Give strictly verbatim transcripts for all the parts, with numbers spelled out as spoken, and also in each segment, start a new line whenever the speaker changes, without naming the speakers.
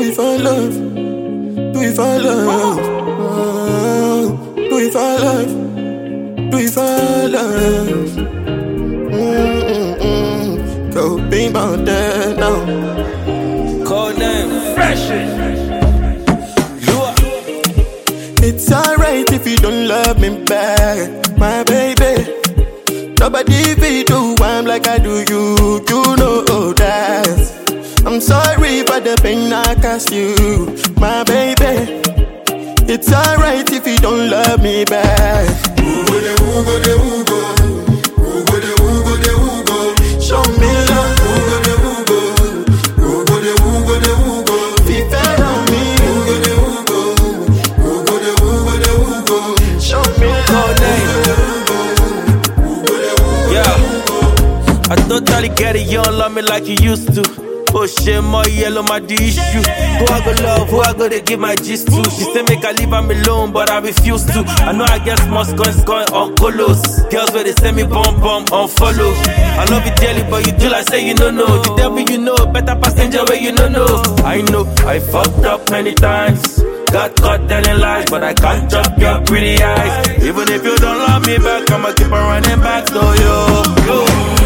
it for love, do it for love, oh, do it for love, do it for love. Mm-mm-mm. Go bing bang that now.
Code name, fresh.
It's alright if you don't love me back, my baby. Nobody be do I'm like I do you, you know that. I'm sorry for the pain I caused you, my baby. It's alright if you don't love me back. Who go de, who go de, who go? Who go de, who go de, who go? Show me love. Who go de, who go? Who go de, who go de, who go? Be fair on me. Who go de, who go? Who go de, who go de, who go? Show me love.
I totally get it, you don't love me like you used to. Oh shit, my yellow, my the issue. Who I go love, who I go to give my gist to. She say make I leave am alone, but I refuse to. I know I get small scoring, scoring on colos. Girls where they send me bum bum on follow. I love you dearly, but you do like say you don't know. The devil you know, better passenger where you don't know. I know, I fucked up many times. Got caught telling lies, but I can't drop your pretty eyes. Even if you don't love me back, I'ma keep on running back to you. you.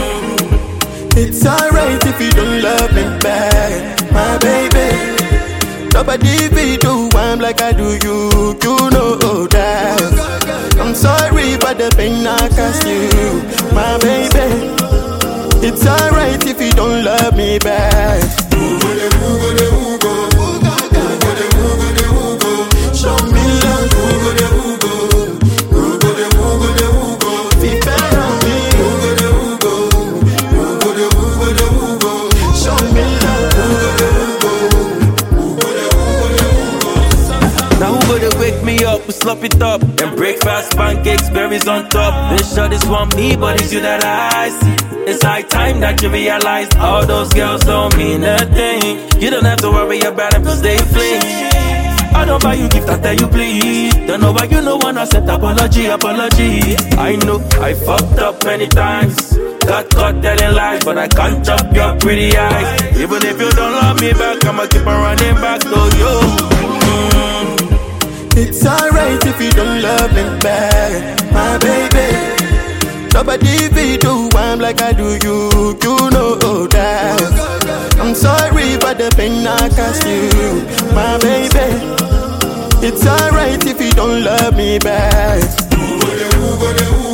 It's alright if you don't love me back, my baby. Nobody be do I'm like I do you, you know that. I'm sorry for the pain I caused you, my baby. It's alright if you don't love me back. Who go de, who go de, who go? Who go de, who go de, who go? Show me love. Who go de, who go? Who go de, who go de, who go? Be fair on me. Who go de, who go? Who go de, who go de, who go? Show me love. Who go de, who go? Who go de, who go de, who go?
Now who go to wake me up, we slop it up. And breakfast, pancakes, berries on top. This shot is want me, but it's you that I see. It's high time that you realize all those girls don't mean a thing. You don't have to worry about them cause they flee. I don't buy you gift, I tell you please. Don't know why you no wanna accept apology, apology. I know I fucked up many times. Got caught telling lies, but I can't chop your pretty eyes. Even if you don't love me back, I'ma keep on running back to you. Mm.
It's alright if you don't love me back, my baby. Nobody be do I'm like I do you, you know that. I'm sorry for the pain I caused you, my baby. It's alright if you don't love me back. Who go de, who go de, who